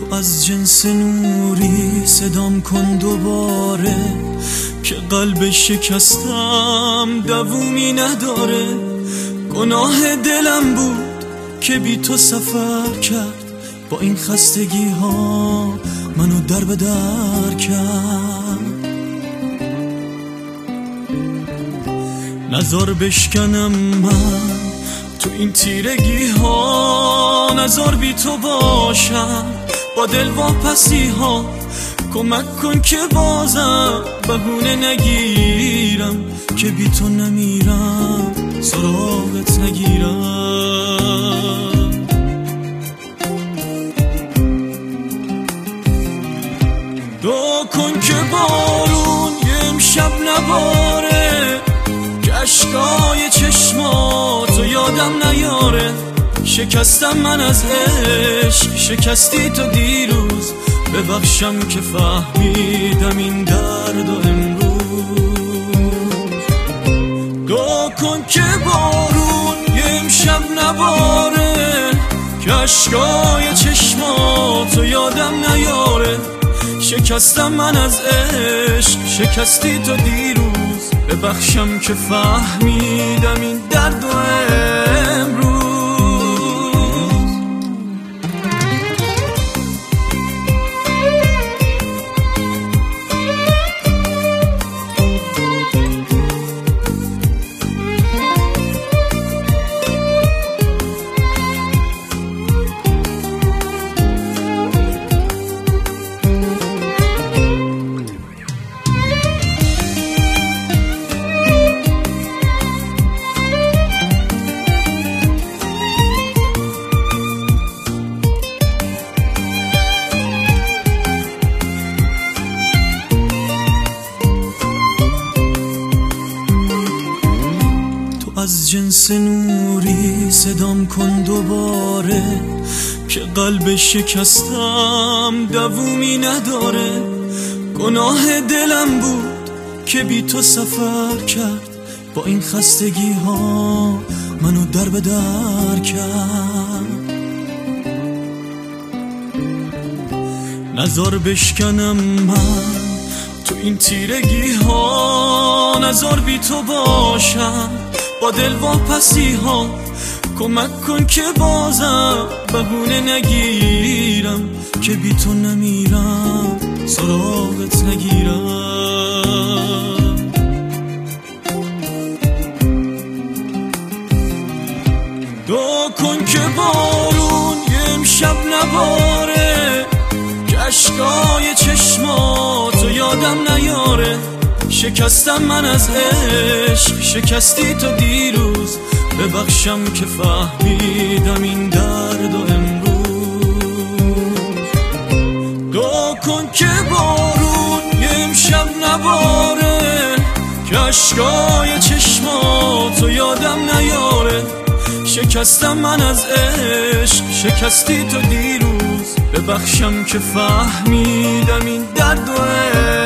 تو از جنس نوری صدام کن دوباره که قلب شکستم دوومی نداره. گناه دلم بود که بی تو سفر کرد، با این خستگی ها منو در به در کرد. نزار بشکنم من تو این تیرگی ها، نزار بی تو باشم با دل واپسی ها. کمک کن که بازم بهونه نگیرم که بی تو نمیرم سراغت نگیرم. دعا کن که بارون یه امشب نباره، که اشکای چشماتو یادم نیاره. شکستم من از عشق، شکستی تو دیروز. ببخشم که فهمیدم این درد و امروز. دعا کن که بارون یه امشب نباره، که اشکای چشماتو یادم نیاره. شکستم من از عشق، شکستی تو دیروز. ببخشم که فهمیدم این درد و امروز. از جنس نوری صدام کن دوباره که قلب شکستم دوومی نداره. گناه دلم بود که بی تو سفر کرد، با این خستگی ها منو در به در کرد. نزار بشکنم من تو این تیرگی ها، نزار بی تو باشم با دل واپسی ها. کمک کن که بازم بهونه نگیرم که بی تو نمیرم سراغت نگیرم. دعا کن که بارون یه امشب نباره، که اشکای چشماتو یادم نیاره. شکستم من از عشق، شکستی تو دیروز. ببخشم که فهمیدم این درد و امروز. دعا کن که بارون یه امشب نباره، که اشکای چشماتو یادم نیاره. شکستم من از عشق، شکستی تو دیروز. ببخشم که فهمیدم این درد و